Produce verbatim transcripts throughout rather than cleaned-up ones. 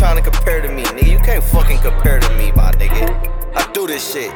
trying to compare to me, nigga. You can't fucking compare to me, my nigga. I do this shit.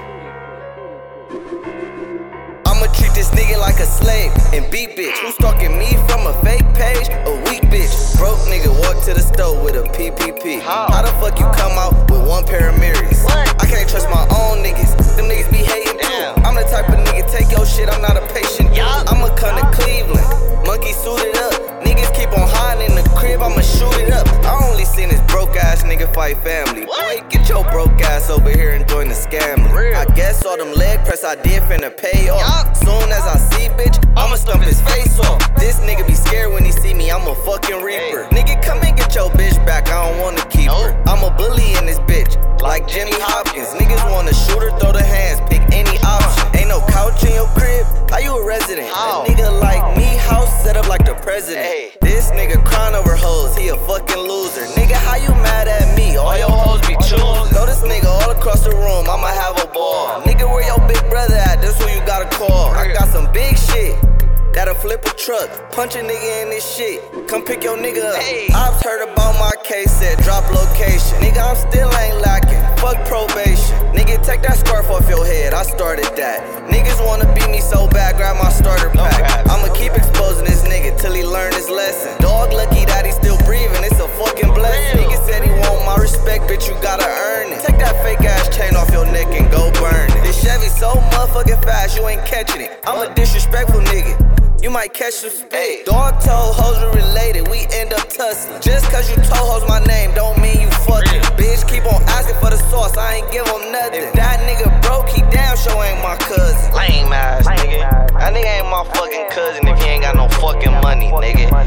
I'ma treat this nigga like a slave and beat bitch. Who stalking me from a fake page? A weak bitch. Broke nigga walk to the store with a P P P. How, How the fuck you come out with one pair of mirrors? What? I can't trust my own niggas. Them niggas be hating too. I'm the type of nigga take your shit. I'm not a patient. Yup. I'ma come to Cleveland. Monkey suited up. Niggas keep on hiding in the crib. I'ma shoot it up. I only seen this broke ass nigga fight family. What? Boy, get your broke ass over here and join the scam. I guess all them leg press I did finna pay off. Yup. Soon as I see bitch, I'ma stump his face off. This nigga be scared when he see me, I'm a fucking reaper. Hey. Nigga, come and get your bitch back, I don't wanna keep nope. her. I'm a bully in this bitch, like Jimmy Hopkins. Niggas wanna shoot her, throw the hands, pick any option. Ain't no couch in your crib, how you a resident? How? A nigga like me, house set up like the president. Hey. This nigga crying over hoes, he a fucking loser. Nigga, how you mad at me? All your hoes be choosers. Throw this nigga all across the room, I'ma have a ball. Nigga, where your big brother at? That's who you gotta call. I got some big shit that'll flip a truck, punch a nigga in this shit. Come pick your nigga up. Hey. I've heard about my case, said drop location. Nigga, I'm still ain't lacking. Fuck probation. Nigga, take that scarf off your head. I started that. Niggas wanna beat me so bad, grab my starter pack. I'ma keep exposing this nigga till he learn his lesson. Dog lucky that he still breathing. It's a fucking blessing. Nigga said he want my respect, bitch. You gotta earn it. Take that fake ass chain off your neck and go burn it. This Chevy so motherfucking fast, you ain't catching it. I'm a disrespectful nigga. You might catch some spit. Dog told hoes we related, we end up tussling. Just cause you told hoes my name don't mean you fucking. Bitch keep on asking for the sauce, I ain't give him nothing. If that nigga broke, he damn sure ain't my cousin. Lame ass nigga. That nigga ain't my fucking cousin if he ain't got no fucking money, nigga.